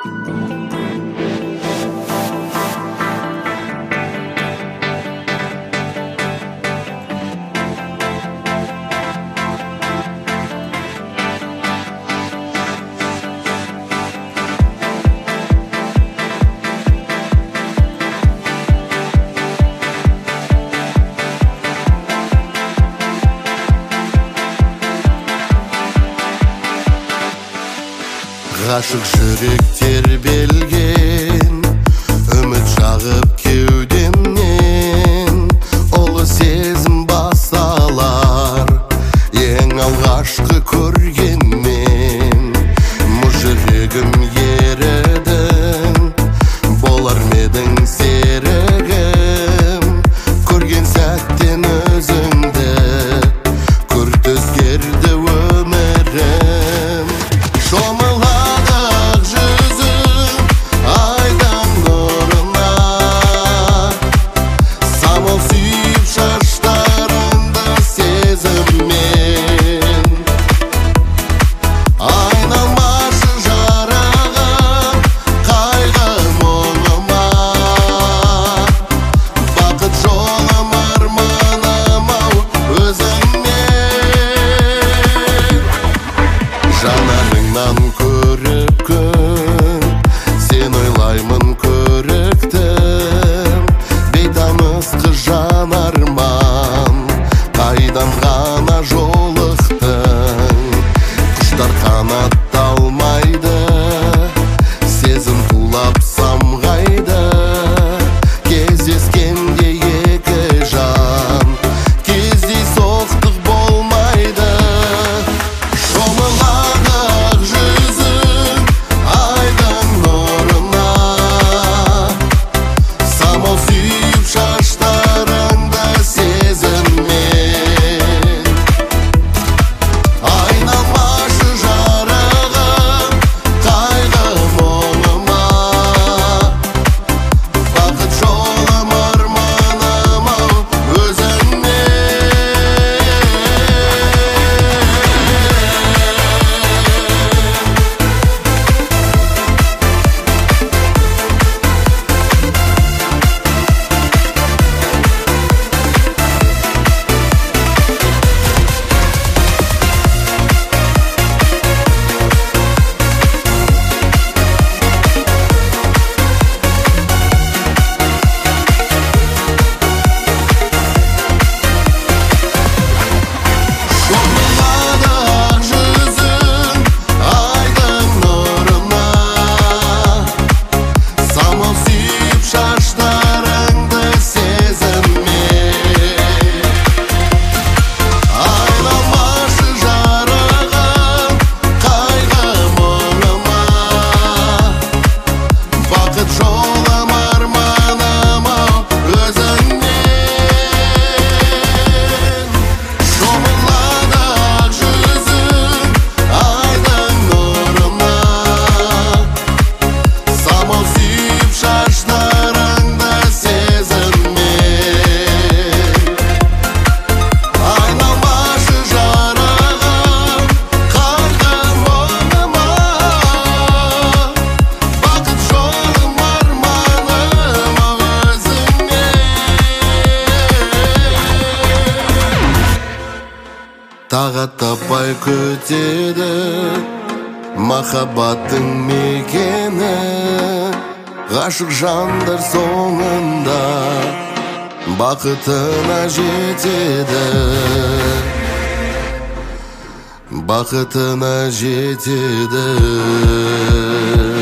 Ғашық жүректер белген, үміт жағып кеудемнен, ұлы сезім басалар, ең алғашқы көргенмен. Мұз жүрегім ередің, болар медің серігім, көрген сәттен өзіңді, күрт өзгерді өмірім. Шомыладық жүзің айдың нұрына, самал сүйіп шаштарыңды сезіммен. Айналмашы жарығым қайғы мұңыма, бақыт жолым арманым-ау өзіңмен. Жанарыңнан көріп күн, сен ойлаймын көріктім, бейтаныс қыз жанарман, қайдан ғана жолықтың. Құштар қанатталмайды, сезім тулап самғайды, кездескенде екі жан, кездейсоқтық болмайды. Шомыладық жүзің айдың нұрына, самал сүйіп шаштарыңды сезіммен. Айналмашы жарығым қайғы мұңыма, бақыт жолым арманым-ау өзіңмен. Шомыладық жүзің айдың нұрына, самал сүйіп шаштарыңды сезіммен. Айналмашы жарығым қайғы мұңыма, бақыт жолым арманым-ау өзіңмен. Шомыладық жүзің айдың нұрына, самал сүйіп шаштарыңды сезіммен. Айналмашы жарығым қайғы мұңыма, бақыт жолым арманым-ау өзіңмен. Тағат таппай күтеді махаббаттың мекені, ғашық жандар соңында бақытына жетеді, бақытына жетеді.